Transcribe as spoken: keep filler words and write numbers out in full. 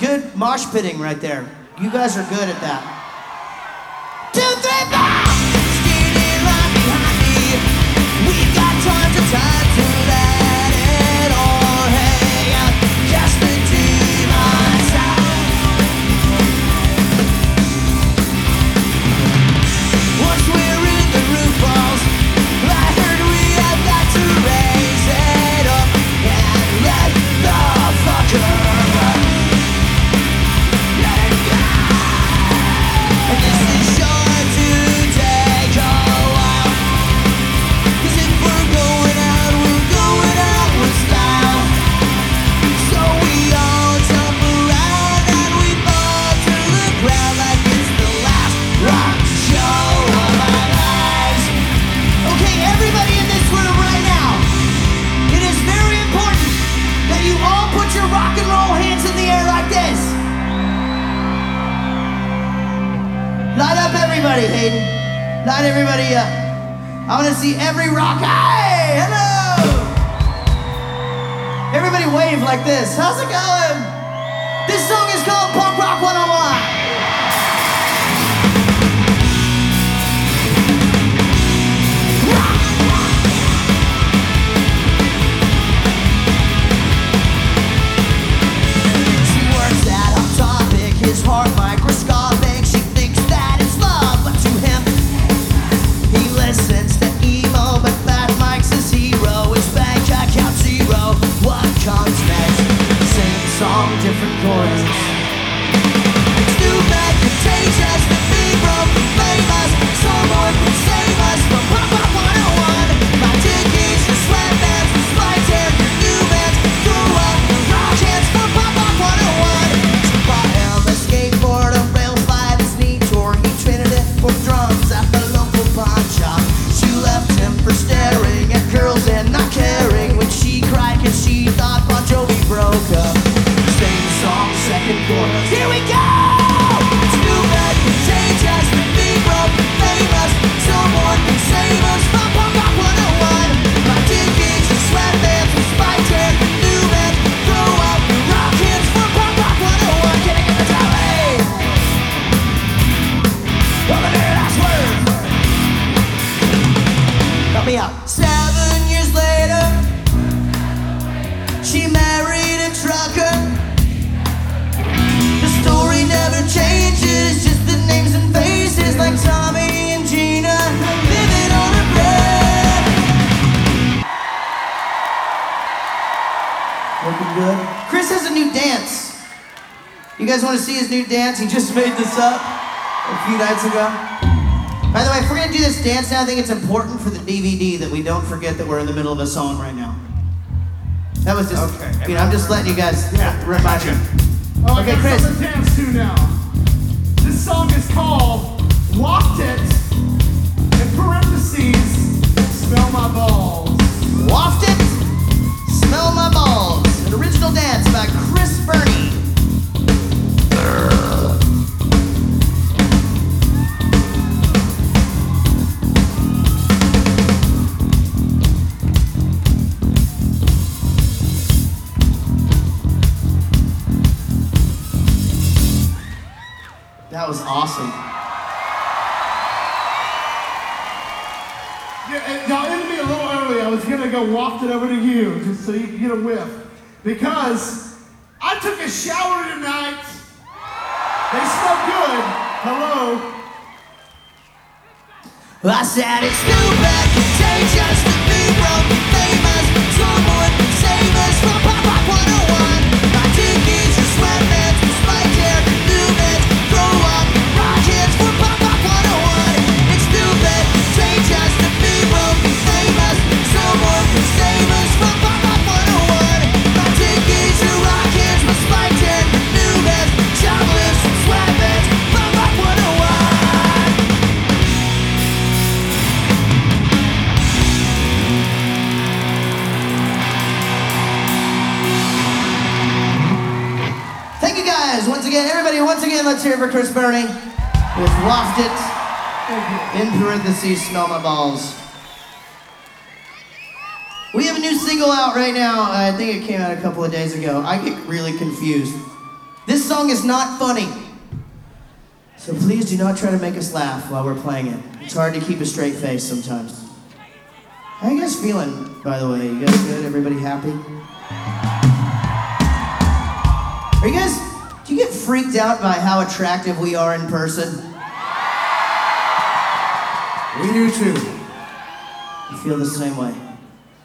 good mosh pitting right there. You guys are good at that. Two, three, four! Skinny right behind me. We got tons of time to let it all hang out. Cast the demons out. Once we're in the roof balls, I heard we have got to raise it up and let the fucker run. Let it go. And this is sure to take a while. 'Cause if we're going out, we're going out with style. So we all jump around and we fall to the ground like it's the last rock show of our lives. Okay, everybody in this room right now, it is very important that you all put your rock and roll hands in the air like this. Light up everybody, Hayden. Light everybody up. I want to see every rock. Hey, hello. Everybody wave like this. How's it going? This song is called Punk Rock one oh one. She works at Hot Topic, his heart microscopic. She thinks that it's love, but to him, he listens to emo, but Fat Mike's his hero. His bank account zero. What comes next? Same song, different chords. It's too bad, contagious, to be broke and famous. Someone can save us from Pop Rock one oh one. My tickets, the sweatbands, the spiked hair, the new bands. Throw up the rock hands for Pop Rock one oh one. She bought him a skateboard, a rail slide, his knee tore. He traded it for drums at the local pawn shop. She left him for staring at girls and not caring when she cried 'cause she thought Bon Jovi broke up. Same song, second chorus. Here we go! It's too bad, contagious, to be broke and famous. Someone can save us from Punk Rock one oh one. My tickets, the sweatbands, the spiked hair, the new bands. Throw up the rock hands for Punk Rock one oh one. Can I get the tally? Over there, last word. Help me out. Seven years later, she married a trucker. The story never changes, just the names and faces, like Tommy and Gina living on a bread. Looking good. Chris has a new dance. You guys want to see his new dance? He just made this up a few nights ago. By the way, if we're gonna do this dance now, I think it's important for the D V D that we don't forget that we're in the middle of a song right now. That was just, Okay. you know, I'm just letting you guys Yeah, remind you. Oh, I Okay, got Chris. something to dance to now. This song is called Waft It, in parentheses, Smell My Balls. Waft it, smell my balls. An original dance by Chris Burney. That was awesome. Yeah, and y'all ended me a little early. I was gonna go waft it over to you, just so you can get a whiff. Because I took a shower tonight. They smell good. Hello. I said it's too bad, contagious, to be broke and famous. Someone can save us from Pop Rock one oh one. My tickets, your sweatbands, your spiked hair, new bands. Throw up rock hands for Pop Rock one oh one. It's too bad, contagious, to be broke and famous. Someone can save us from Pop Rock one oh one. My tickets, your rock hands, my spiked hair, new bands. Shoplifts and sweatbands, Pop Rock one oh one. Once again, everybody, once again, let's hear it for Chris Burney with Waft It, in parentheses, Smell My Balls. We have a new single out right now. I think it came out a couple of days ago. I get really confused. This song is not funny. So please do not try to make us laugh while we're playing it. It's hard to keep a straight face sometimes. How you guys feeling, by the way? You guys good? Everybody happy? Are you guys, do you get freaked out by how attractive we are in person? We do too. I feel the same way.